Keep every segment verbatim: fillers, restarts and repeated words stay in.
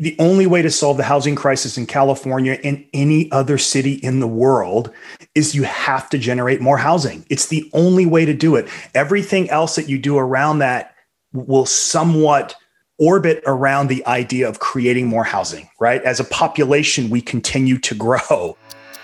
The only way to solve the housing crisis in California and any other city in the world is you have to generate more housing. It's the only way to do it. Everything else that you do around that will somewhat orbit around the idea of creating more housing, right? As a population, we continue to grow.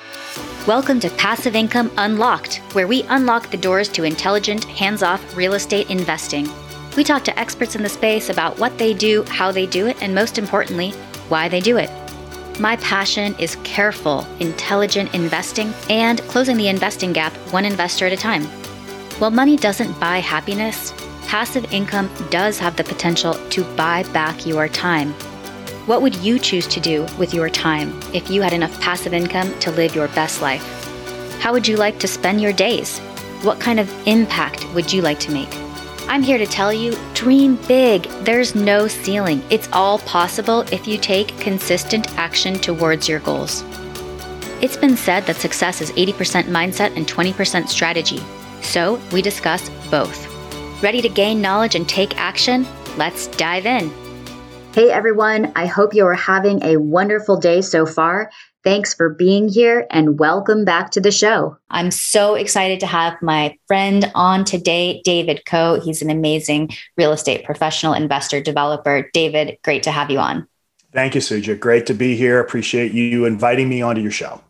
Welcome to Passive Income Unlocked, where we unlock the doors to intelligent, hands-off real estate investing. We talk to experts in the space about what they do, how they do it, and most importantly, why they do it. My passion is careful, intelligent investing and closing the investing gap one investor at a time. While money doesn't buy happiness, passive income does have the potential to buy back your time. What would you choose to do with your time if you had enough passive income to live your best life? How would you like to spend your days? What kind of impact would you like to make? I'm here to tell you, dream big. There's no ceiling. It's all possible if you take consistent action towards your goals. It's been said that success is eighty percent mindset and twenty percent strategy. So we discuss both. Ready to gain knowledge and take action? Let's dive in. Hey everyone, I hope you are having a wonderful day so far. Thanks for being here and welcome back to the show. I'm so excited to have my friend on today, David Koh. He's an amazing real estate professional, investor, developer. David, great to have you on. Thank you, Suja. Great to be here. Appreciate you inviting me onto your show.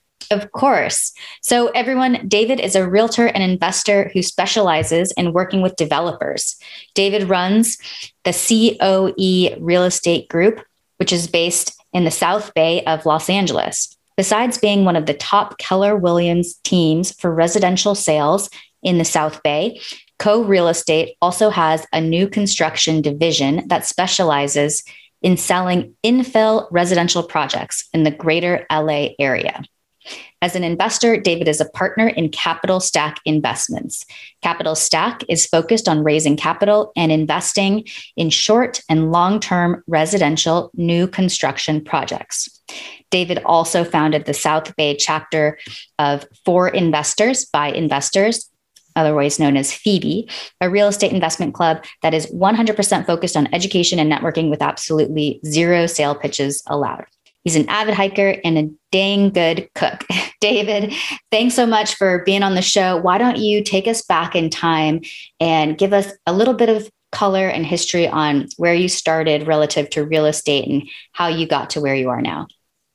Of course. So everyone, David is a realtor and investor who specializes in working with developers. David runs the C O E Real Estate Group, which is based in the South Bay of Los Angeles. Besides being one of the top Keller Williams teams for residential sales in the South Bay, Koh Real Estate also has a new construction division that specializes in selling infill residential projects in the greater L A area. As an investor, David is a partner in Capital Stack Investments. Capital Stack is focused on raising capital and investing in short and long-term residential new construction projects. David also founded the South Bay chapter of For Investors by Investors, otherwise known as Phoebe, a real estate investment club that is one hundred percent focused on education and networking with absolutely zero sale pitches allowed. He's an avid hiker and a dang good cook. David, thanks so much for being on the show. Why don't you take us back in time and give us a little bit of color and history on where you started relative to real estate and how you got to where you are now?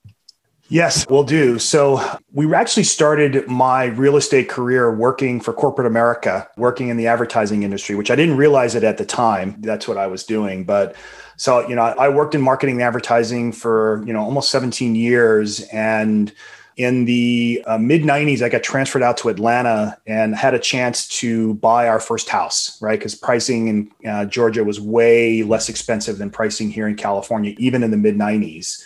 Yes, we'll do. So we actually started my real estate career working for corporate America, working in the advertising industry, which I didn't realize it at the time. That's what I was doing. But so, you know, I worked in marketing and advertising for, you know, almost seventeen years. And in the uh, mid nineties, I got transferred out to Atlanta and had a chance to buy our first house, right? Because pricing in uh, Georgia was way less expensive than pricing here in California, even in the mid nineties.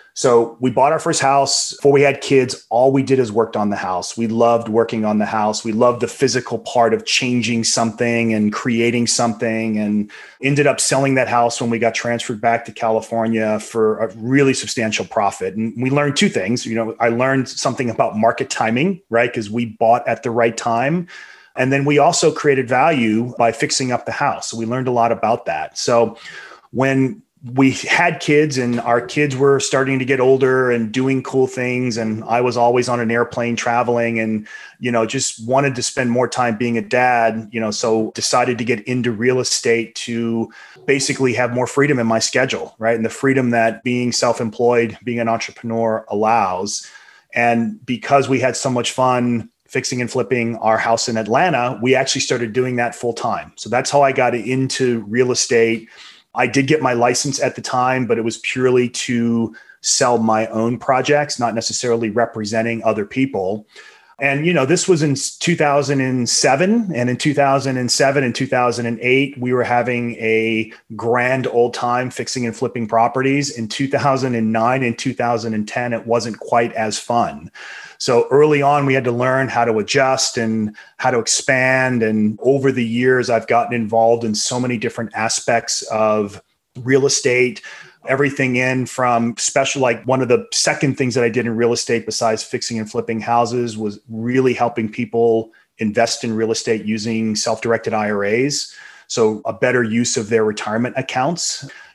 So we bought our first house before we had kids. All we did is worked on the house. We loved working on the house. We loved the physical part of changing something and creating something, and ended up selling that house when we got transferred back to California for a really substantial profit. And we learned two things. You know, I learned something about market timing, right? Because we bought at the right time. And then we also created value by fixing up the house. So we learned a lot about that. So when we had kids and our kids were starting to get older and doing cool things, and I was always on an airplane traveling and, you know, just wanted to spend more time being a dad, you know, so decided to get into real estate to basically have more freedom in my schedule, right? And the freedom that being self-employed, being an entrepreneur allows. And because we had so much fun fixing and flipping our house in Atlanta, we actually started doing that full time. So that's how I got into real estate. I did get my license at the time, but it was purely to sell my own projects, not necessarily representing other people. And, you know, this was in two thousand seven. And in two thousand seven and two thousand eight, we were having a grand old time fixing and flipping properties. In two thousand nine and two thousand ten, it wasn't quite as fun. So early on, we had to learn how to adjust and how to expand. And over the years, I've gotten involved in so many different aspects of real estate, everything in from special, like one of the second things that I did in real estate besides fixing and flipping houses was really helping people invest in real estate using self-directed I R As. So a better use of their retirement accounts.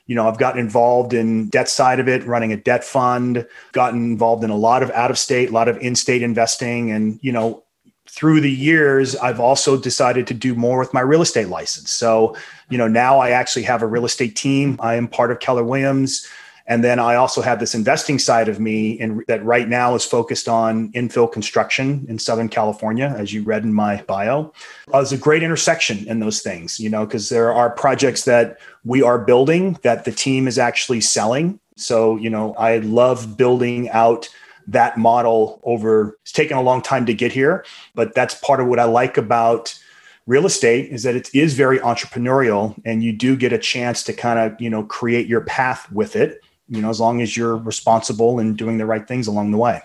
You know, I've gotten involved in debt side of it, running a debt fund, gotten involved in a lot of out of state, a lot of in-state investing. And, you know, through the years, I've also decided to do more with my real estate license. So, you know, now I actually have a real estate team. I am part of Keller Williams. And then I also have this investing side of me in, that right now is focused on infill construction in Southern California, as you read in my bio. Uh, there's a great intersection in those things, you know, because there are projects that we are building that the team is actually selling. So, you know, I love building out that model over, it's taken a long time to get here, but that's part of what I like about real estate is that it is very entrepreneurial and you do get a chance to kind of, you know, create your path with it, you know, as long as you're responsible and doing the right things along the way.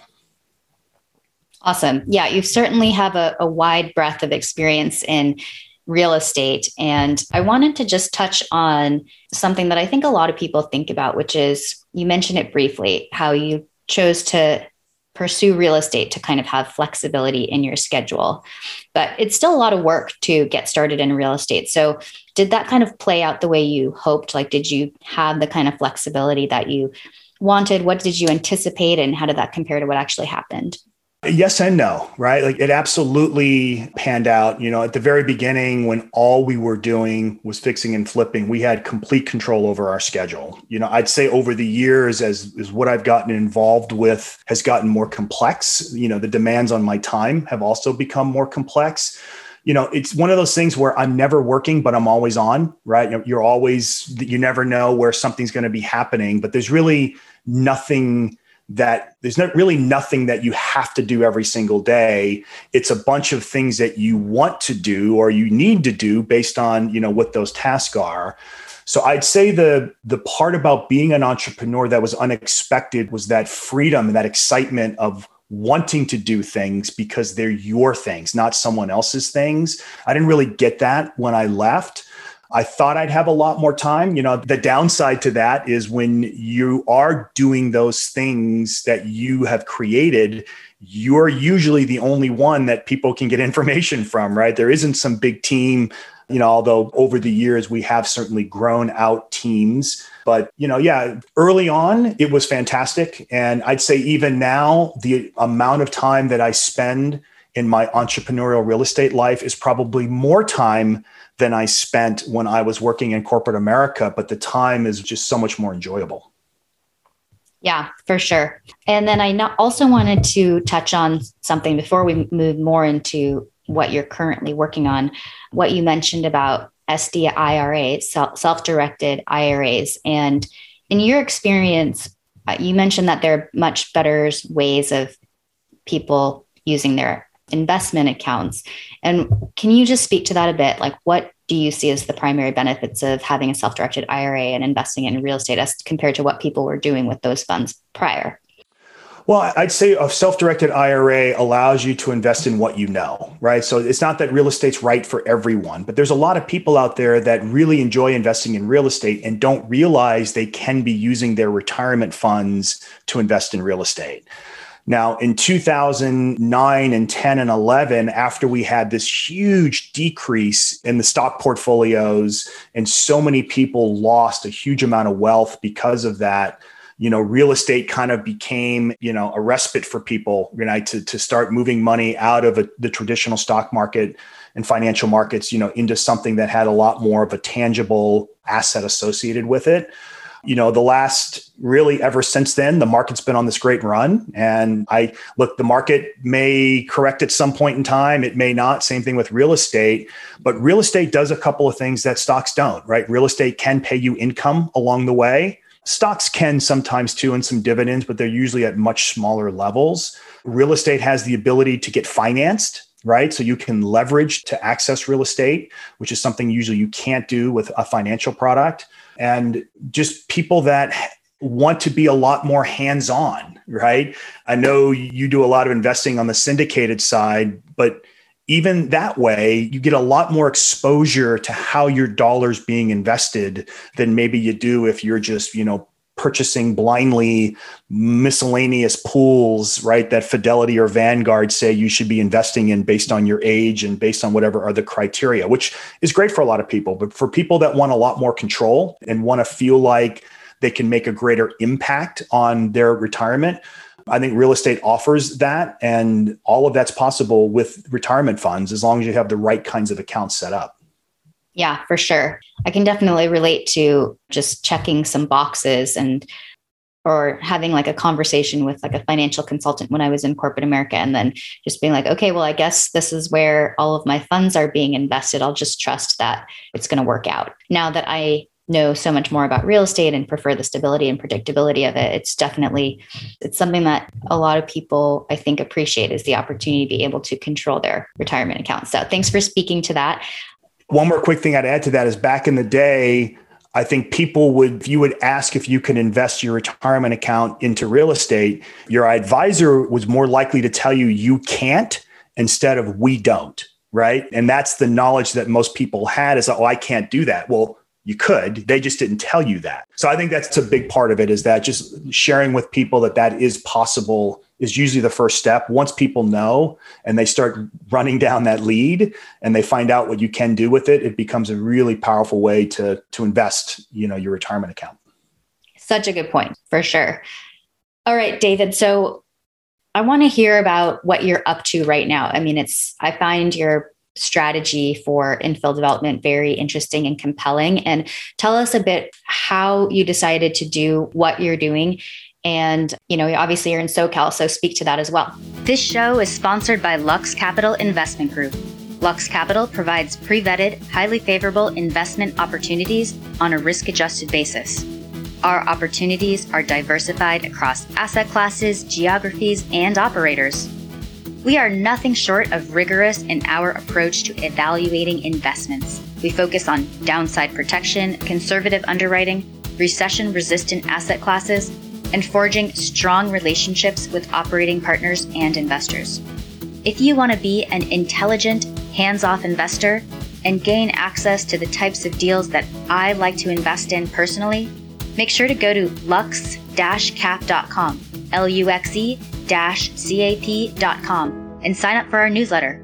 Awesome. Yeah, you certainly have a, a wide breadth of experience in real estate. And I wanted to just touch on something that I think a lot of people think about, which is, you mentioned it briefly, how you chose to pursue real estate to kind of have flexibility in your schedule. But it's still a lot of work to get started in real estate. So did that kind of play out the way you hoped? Like, did you have the kind of flexibility that you wanted? What did you anticipate? And how did that compare to what actually happened? Yes and no, right? Like it absolutely panned out. You know, at the very beginning, when all we were doing was fixing and flipping, we had complete control over our schedule. You know, I'd say over the years, as, as what I've gotten involved with has gotten more complex, you know, the demands on my time have also become more complex. You know, it's one of those things where I'm never working, but I'm always on, right? You're always, you never know where something's going to be happening, but there's really nothing that there's not really nothing that you have to do every single day. It's a bunch of things that you want to do or you need to do based on, you know, what those tasks are. So I'd say the the part about being an entrepreneur that was unexpected was that freedom and that excitement of wanting to do things because they're your things, not someone else's things. I didn't really get that when I left. I thought I'd have a lot more time. You know, the downside to that is when you are doing those things that you have created, you're usually the only one that people can get information from, right? There isn't some big team, you know, although over the years we have certainly grown out teams. But, you know, yeah, early on, it was fantastic. And I'd say even now, the amount of time that I spend in my entrepreneurial real estate life is probably more time than I spent when I was working in corporate America, but the time is just so much more enjoyable. Yeah, for sure. And then I not also wanted to touch on something before we move more into what you're currently working on, what you mentioned about S D I R As, self-directed I R As. And in your experience, you mentioned that there are much better ways of people using their investment accounts. And can you just speak to that a bit? Like, what do you see as the primary benefits of having a self-directed I R A and investing in real estate as compared to what people were doing with those funds prior? Well, I'd say a self-directed I R A allows you to invest in what you know, right? So it's not that real estate's right for everyone, but there's a lot of people out there that really enjoy investing in real estate and don't realize they can be using their retirement funds to invest in real estate. Now, in two thousand nine and ten and eleven, after we had this huge decrease in the stock portfolios and so many people lost a huge amount of wealth because of that, you know, real estate kind of became, you know, a respite for people, you know, to, to start moving money out of a, the traditional stock market and financial markets, you know, into something that had a lot more of a tangible asset associated with it. You know, the last really ever since then, the market's been on this great run. And I look, the market may correct at some point in time. It may not. Same thing with real estate. But real estate does a couple of things that stocks don't, right? Real estate can pay you income along the way. Stocks can sometimes too, and some dividends, but they're usually at much smaller levels. Real estate has the ability to get financed, right? So you can leverage to access real estate, which is something usually you can't do with a financial product. And just people that want to be a lot more hands-on, right? I know you do a lot of investing on the syndicated side, but even that way, you get a lot more exposure to how your dollar's being invested than maybe you do if you're just, you know, purchasing blindly miscellaneous pools, right, that Fidelity or Vanguard say you should be investing in based on your age and based on whatever are the criteria, which is great for a lot of people. But for people that want a lot more control and want to feel like they can make a greater impact on their retirement, I think real estate offers that. And all of that's possible with retirement funds as long as you have the right kinds of accounts set up. Yeah, for sure. I can definitely relate to just checking some boxes and or having like a conversation with like a financial consultant when I was in corporate America, and then just being like, okay, well, I guess this is where all of my funds are being invested. I'll just trust that it's going to work out. Now that I know so much more about real estate and prefer the stability and predictability of it, it's definitely, it's something that a lot of people, I think, appreciate, is the opportunity to be able to control their retirement accounts. So thanks for speaking to that. One more quick thing I'd add to that is back in the day, I think people would, if you would ask if you can invest your retirement account into real estate, your advisor was more likely to tell you you can't instead of we don't, right? And that's the knowledge that most people had is, oh, I can't do that. Well, you could, they just didn't tell you that. So I think that's a big part of it, is that just sharing with people that that is possible is usually the first step. Once people know and they start running down that lead and they find out what you can do with it, it becomes a really powerful way to, to invest, you know, your retirement account. Such a good point, for sure. All right, David. So I want to hear about what you're up to right now. I mean, it's, I find your strategy for infill development very interesting and compelling. And tell us a bit how you decided to do what you're doing. And, you know, obviously you're in SoCal, so speak to that as well. This show is sponsored by Lux Capital Investment Group. Lux Capital provides pre-vetted, highly favorable investment opportunities on a risk-adjusted basis. Our opportunities are diversified across asset classes, geographies, and operators. We are nothing short of rigorous in our approach to evaluating investments. We focus on downside protection, conservative underwriting, recession-resistant asset classes, and forging strong relationships with operating partners and investors. If you want to be an intelligent, hands-off investor and gain access to the types of deals that I like to invest in personally, make sure to go to lux dash cap dot com, L U X E dash C A P dot com, and sign up for our newsletter.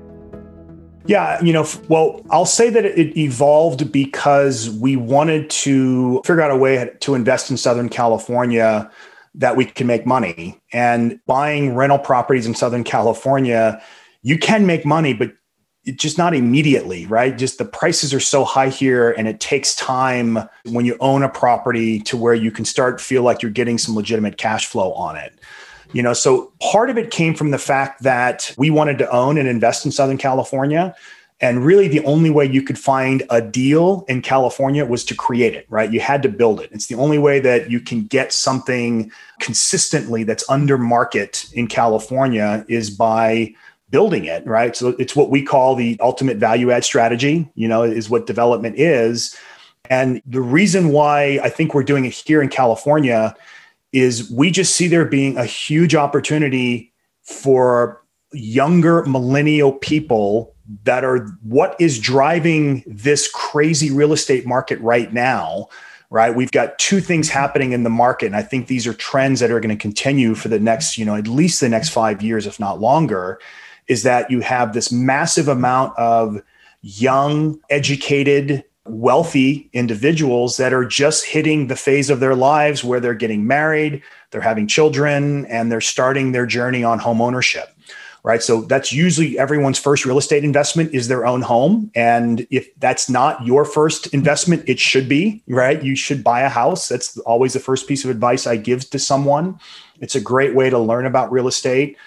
Yeah, you know, well, I'll say that it evolved because we wanted to figure out a way to invest in Southern California that we can make money. And buying rental properties in Southern California, you can make money, but it's just not immediately, right? Just the prices are so high here, and it takes time when you own a property to where you can start feel like you're getting some legitimate cash flow on it. You know, so part of it came from the fact that we wanted to own and invest in Southern California. And really the only way you could find a deal in California was to create it, right? You had to build it. It's the only way that you can get something consistently that's under market in California is by building it, right? So it's what we call the ultimate value add strategy, you know, is what development is. And the reason why I think we're doing it here in California is we just see there being a huge opportunity for younger millennial people that are what is driving this crazy real estate market right now, right? We've got two things happening in the market. And I think these are trends that are going to continue for the next, you know, at least the next five years, if not longer, is that you have this massive amount of young, educated, wealthy individuals that are just hitting the phase of their lives where they're getting married, they're having children, and they're starting their journey on home ownership. Right. So that's usually everyone's first real estate investment is their own home. And if that's not your first investment, it should be, right? You should buy a house. That's always the first piece of advice I give to someone. It's a great way to learn about real estate.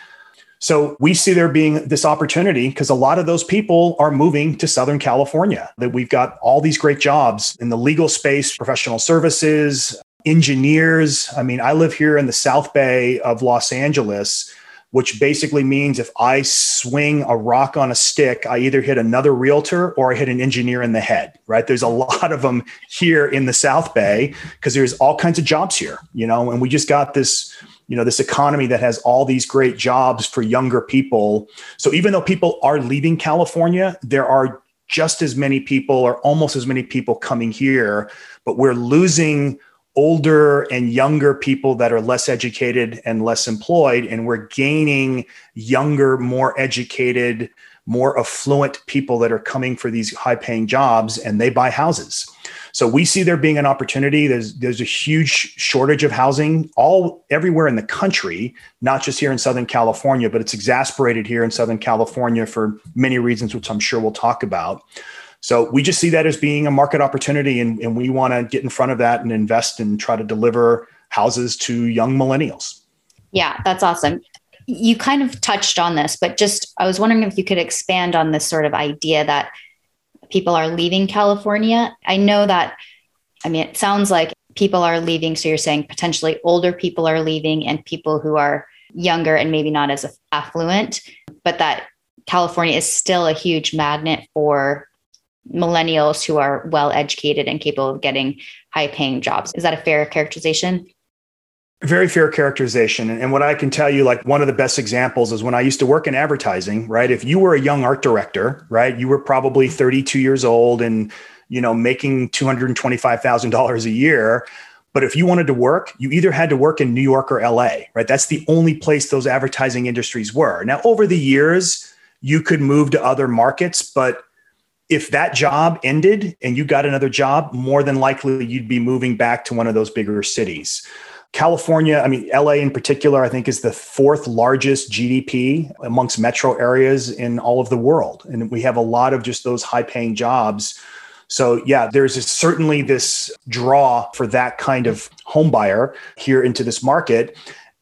So we see there being this opportunity because a lot of those people are moving to Southern California, that we've got all these great jobs in the legal space, professional services, engineers. I mean, I live here in the South Bay of Los Angeles, which basically means if I swing a rock on a stick, I either hit another realtor or I hit an engineer in the head, right? There's a lot of them here in the South Bay because there's all kinds of jobs here, you know, and we just got this, you know, this economy that has all these great jobs for younger people. So even though people are leaving California, there are just as many people or almost as many people coming here, but we're losing older and younger people that are less educated and less employed, and we're gaining younger, more educated, more affluent people that are coming for these high-paying jobs, and they buy houses. So we see there being an opportunity. There's there's a huge shortage of housing all everywhere in the country, not just here in Southern California, but it's exacerbated here in Southern California for many reasons, which I'm sure we'll talk about. So we just see that as being a market opportunity, and, and we want to get in front of that and invest and try to deliver houses to young millennials. Yeah, that's awesome. You kind of touched on this, but just I was wondering if you could expand on this sort of idea that people are leaving California. I know that, I mean, it sounds like people are leaving. So you're saying potentially older people are leaving and people who are younger and maybe not as affluent, but that California is still a huge magnet for millennials who are well educated and capable of getting high paying jobs. Is that a fair characterization? Very fair characterization. And what I can tell you, like one of the best examples is when I used to work in advertising, right? If you were a young art director, right, you were probably thirty-two years old and, you know, making two hundred twenty-five thousand dollars a year. But if you wanted to work, you either had to work in New York or L A, right? That's the only place those advertising industries were. Now, over the years, you could move to other markets, but if that job ended and you got another job, more than likely you'd be moving back to one of those bigger cities. California, I mean, L A in particular, I think is the fourth largest G D P amongst metro areas in all of the world. And we have a lot of just those high paying jobs. So yeah, there's a, certainly this draw for that kind of home buyer here into this market.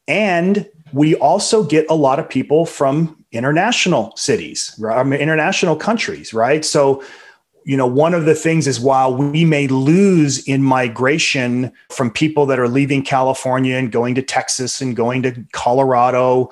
And we also get a lot of people from international cities, right? I mean, international countries, right? So you know, one of the things is while we may lose in migration from people that are leaving California and going to Texas and going to Colorado,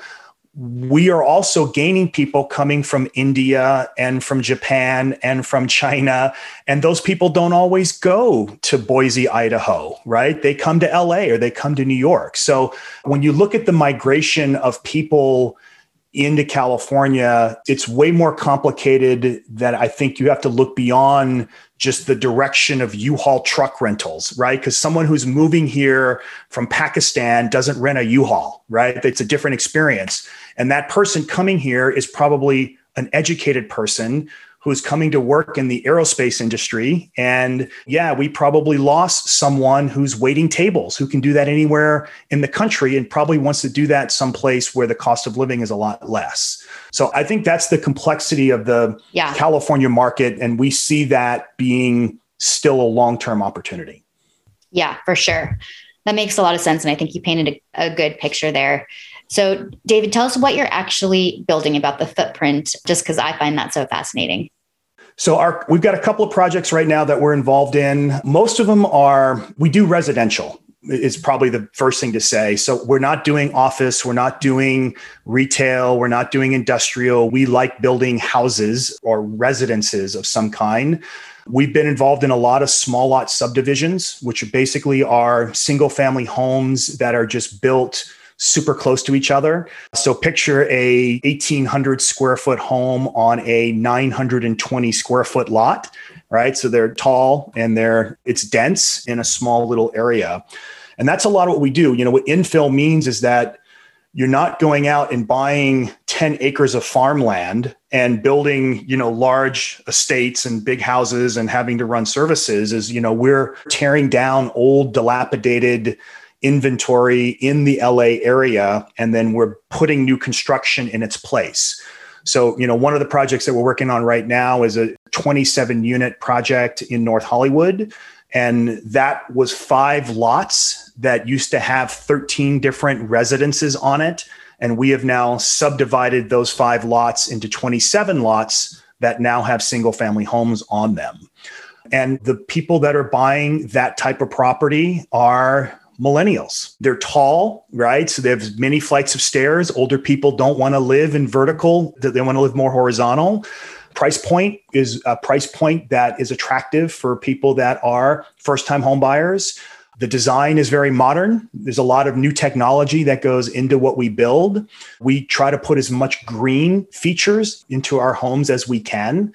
we are also gaining people coming from India and from Japan and from China. And those people don't always go to Boise, Idaho, right? They come to L A or they come to New York. So when you look at the migration of people into California, it's way more complicated that I think you have to look beyond just the direction of U-Haul truck rentals, right? Because someone who's moving here from Pakistan doesn't rent a U-Haul, right? It's a different experience. And that person coming here is probably an educated person who's coming to work in the aerospace industry. And yeah, we probably lost someone who's waiting tables, who can do that anywhere in the country and probably wants to do that someplace where the cost of living is a lot less. So I think that's the complexity of the yeah. California market. And we see that being still a long-term opportunity. Yeah, for sure. That makes a lot of sense. And I think you painted a, a good picture there. So David, tell us what you're actually building about the footprint, just because I find that so fascinating. So our, we've got a couple of projects right now that we're involved in. Most of them are, we do residential is probably the first thing to say. So we're not doing office, we're not doing retail, we're not doing industrial. We like building houses or residences of some kind. We've been involved in a lot of small lot subdivisions, which basically are single family homes that are just built super close to each other. So picture a eighteen hundred square foot home on a nine hundred twenty square foot lot, right? So they're tall and they're it's dense in a small little area. And that's a lot of what we do. You know, what infill means is that you're not going out and buying ten acres of farmland and building, you know, large estates and big houses and having to run services. Is, you know, we're tearing down old, dilapidated inventory in the L A area, and then we're putting new construction in its place. So, you know, one of the projects that we're working on right now is a twenty-seven unit project in North Hollywood. And that was five lots that used to have thirteen different residences on it. And we have now subdivided those five lots into twenty-seven lots that now have single family homes on them. And the people that are buying that type of property are millennials. They're tall, right? So they have many flights of stairs. Older people don't want to live in vertical. They want to live more horizontal. Price point is a price point that is attractive for people that are first-time home buyers. The design is very modern. There's a lot of new technology that goes into what we build. We try to put as much green features into our homes as we can.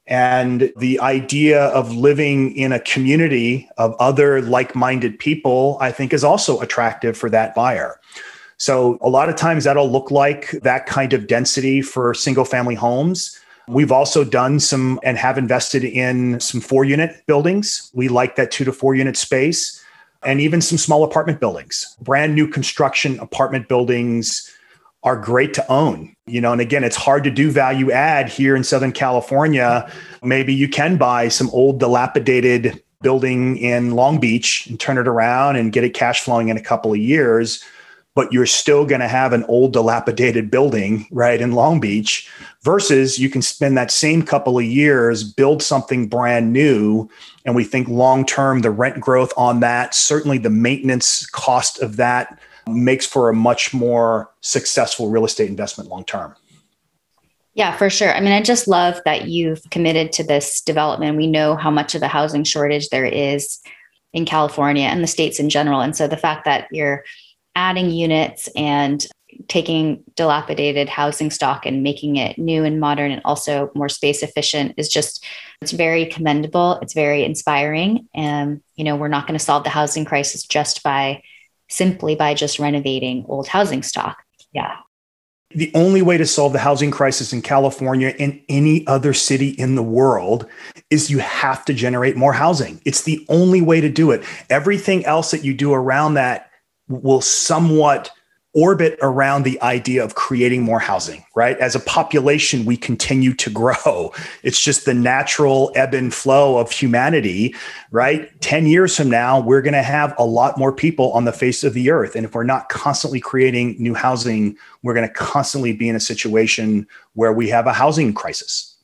And the idea of living in a community of other like-minded people, I think, is also attractive for that buyer. So a lot of times that'll look like that kind of density for single-family homes. We've also done some and have invested in some four-unit buildings. We like that two to four-unit space, and even some small apartment buildings. Brand new construction apartment buildings are great to own. You know, and again, it's hard to do value add here in Southern California. Maybe you can buy some old dilapidated building in Long Beach and turn it around and get it cash flowing in a couple of years, but you're still going to have an old dilapidated building, right, in Long Beach, versus you can spend that same couple of years, build something brand new. And we think long-term, the rent growth on that, certainly the maintenance cost of that, makes for a much more successful real estate investment long-term. Yeah, for sure. I mean, I just love that you've committed to this development. We know how much of a housing shortage there is in California and the states in general. And so the fact that you're adding units and taking dilapidated housing stock and making it new and modern and also more space efficient is just, it's very commendable. It's very inspiring. And, you know, we're not going to solve the housing crisis just by simply by just renovating old housing stock. Yeah. The only way to solve the housing crisis in California and any other city in the world is you have to generate more housing. It's the only way to do it. Everything else that you do around that will somewhat orbit around the idea of creating more housing, right? As a population, we continue to grow. It's just the natural ebb and flow of humanity, right? ten years from now, we're going to have a lot more people on the face of the earth. And if we're not constantly creating new housing, we're going to constantly be in a situation where we have a housing crisis.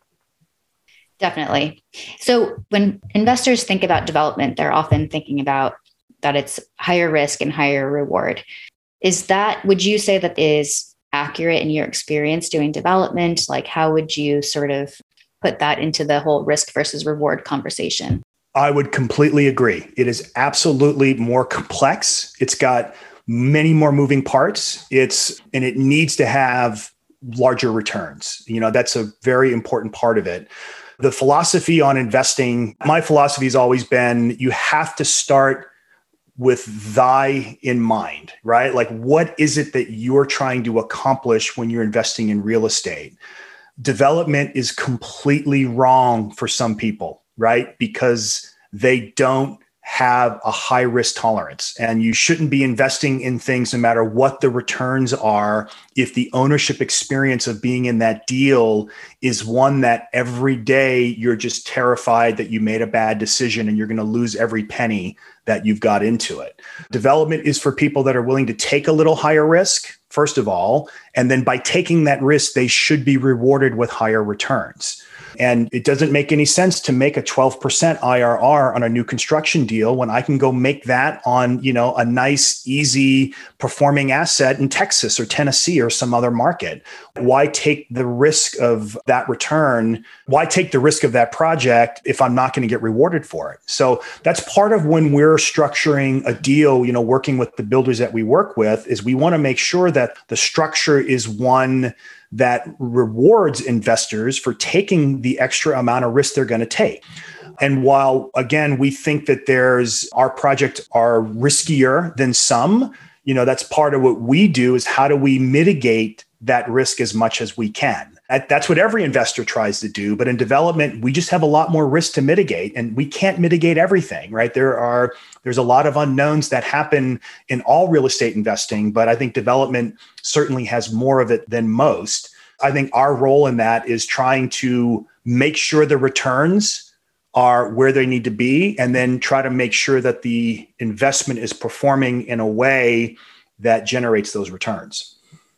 Definitely. So when investors think about development, they're often thinking about that it's higher risk and higher reward. Is that, would you say that is accurate in your experience doing development? Like, how would you sort of put that into the whole risk versus reward conversation? I would completely agree. It is absolutely more complex. It's got many more moving parts. It's, and it needs to have larger returns. You know, that's a very important part of it. The philosophy on investing, my philosophy has always been, you have to start with thy in mind, right? Like, what is it that you're trying to accomplish when you're investing in real estate? Development is completely wrong for some people, right? Because they don't have a high risk tolerance, and you shouldn't be investing in things no matter what the returns are if the ownership experience of being in that deal is one that every day you're just terrified that you made a bad decision and you're going to lose every penny that you've got into it. Development is for people that are willing to take a little higher risk, first of all, and then by taking that risk, they should be rewarded with higher returns. And it doesn't make any sense to make a twelve percent I R R on a new construction deal when I can go make that on, you know, a nice, easy performing asset in Texas or Tennessee or some other market. Why take the risk of that return? Why take the risk of that project if I'm not going to get rewarded for it? So that's part of when we're structuring a deal, you know, working with the builders that we work with, is we want to make sure that the structure is one that rewards investors for taking the extra amount of risk they're going to take. And while, again, we think that there's our projects are riskier than some, you know, that's part of what we do, is how do we mitigate that risk as much as we can? That's what every investor tries to do. But in development, we just have a lot more risk to mitigate, and we can't mitigate everything, right? There are, there's a lot of unknowns that happen in all real estate investing, but I think development certainly has more of it than most. I think our role in that is trying to make sure the returns are where they need to be, and then try to make sure that the investment is performing in a way that generates those returns.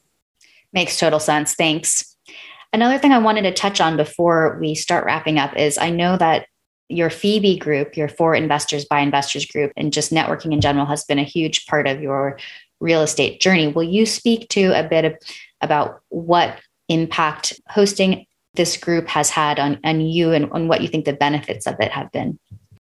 Makes total sense. Thanks. Another thing I wanted to touch on before we start wrapping up is I know that your Phoebe group, your For Investors by Investors group, and just networking in general has been a huge part of your real estate journey. Will you speak to a bit of, about what impact hosting this group has had on, on you and on what you think the benefits of it have been?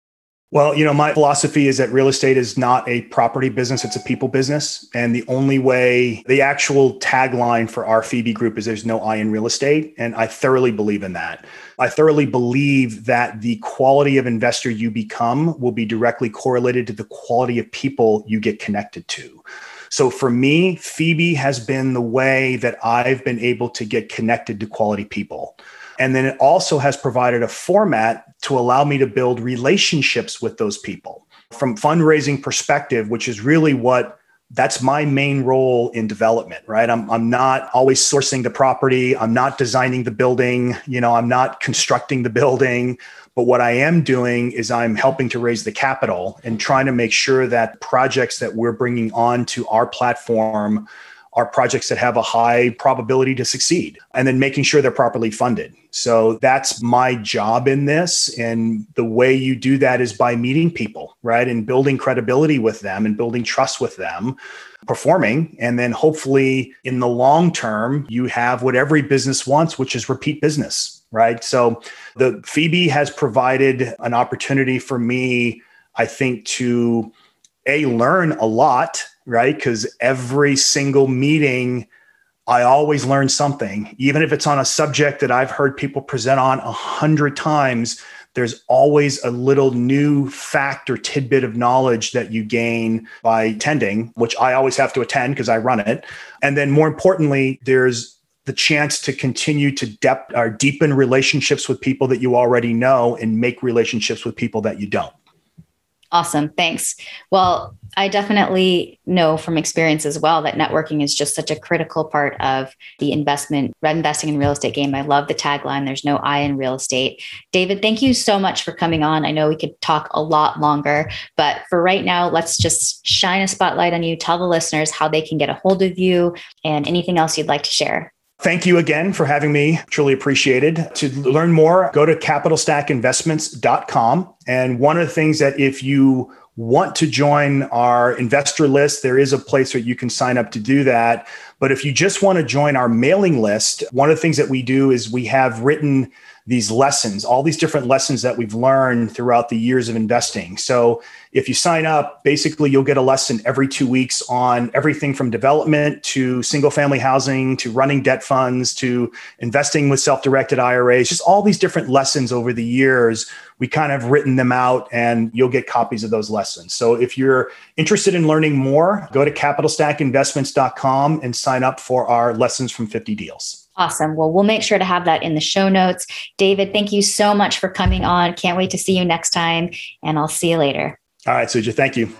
Well, you know, my philosophy is that real estate is not a property business, it's a people business. And the only way, the actual tagline for our Phoebe group is there's no I in real estate. And I thoroughly believe in that. I thoroughly believe that the quality of investor you become will be directly correlated to the quality of people you get connected to. So for me, Phoebe has been the way that I've been able to get connected to quality people. And then it also has provided a format to allow me to build relationships with those people. From fundraising perspective, which is really what that's my main role in development, right? I'm, I'm not always sourcing the property. I'm not designing the building. You know, I'm not constructing the building. But what I am doing is I'm helping to raise the capital and trying to make sure that projects that we're bringing onto our platform are projects that have a high probability to succeed, and then making sure they're properly funded. So that's my job in this. And the way you do that is by meeting people, right? And building credibility with them and building trust with them, performing. And then hopefully in the long term, you have what every business wants, which is repeat business, right? So the Phoebe has provided an opportunity for me, I think, to A, learn a lot, right? Because every single meeting, I always learn something. Even if it's on a subject that I've heard people present on a hundred times, there's always a little new fact or tidbit of knowledge that you gain by attending, which I always have to attend because I run it. And then more importantly, there's the chance to continue to depth or deepen relationships with people that you already know and make relationships with people that you don't. Awesome. Thanks. Well, I definitely know from experience as well that networking is just such a critical part of the investment, investing in real estate game. I love the tagline, there's no I in real estate. David, thank you so much for coming on. I know we could talk a lot longer, but for right now, let's just shine a spotlight on you. Tell the listeners how they can get a hold of you and anything else you'd like to share. Thank you again for having me. Truly appreciated. To learn more, go to capital stack investments dot com. And one of the things that if you want to join our investor list, there is a place where you can sign up to do that. But if you just want to join our mailing list, one of the things that we do is we have written these lessons, all these different lessons that we've learned throughout the years of investing. So if you sign up, basically you'll get a lesson every two weeks on everything from development to single family housing, to running debt funds, to investing with self-directed I R As, just all these different lessons over the years. We kind of written them out and you'll get copies of those lessons. So if you're interested in learning more, go to capital stack investments dot com and sign up for our Lessons from fifty Deals. Awesome. Well, we'll make sure to have that in the show notes. David, thank you so much for coming on. Can't wait to see you next time, and I'll see you later. All right, Suja, thank you.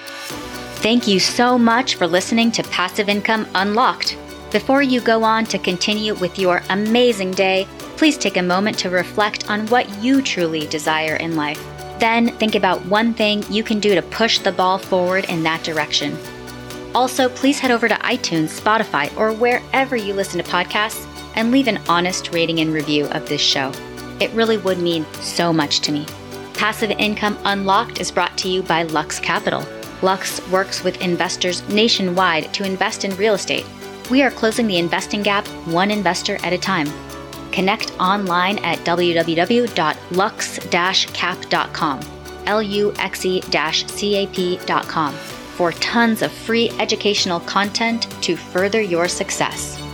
Thank you so much for listening to Passive Income Unlocked. Before you go on to continue with your amazing day, please take a moment to reflect on what you truly desire in life. Then think about one thing you can do to push the ball forward in that direction. Also, please head over to iTunes, Spotify, or wherever you listen to podcasts and leave an honest rating and review of this show. It really would mean so much to me. Passive Income Unlocked is brought to you by Lux Capital. Lux works with investors nationwide to invest in real estate. We are closing the investing gap one investor at a time. Connect online at w w w dot lux dash cap dot com, L U X E C A P dot com, for tons of free educational content to further your success.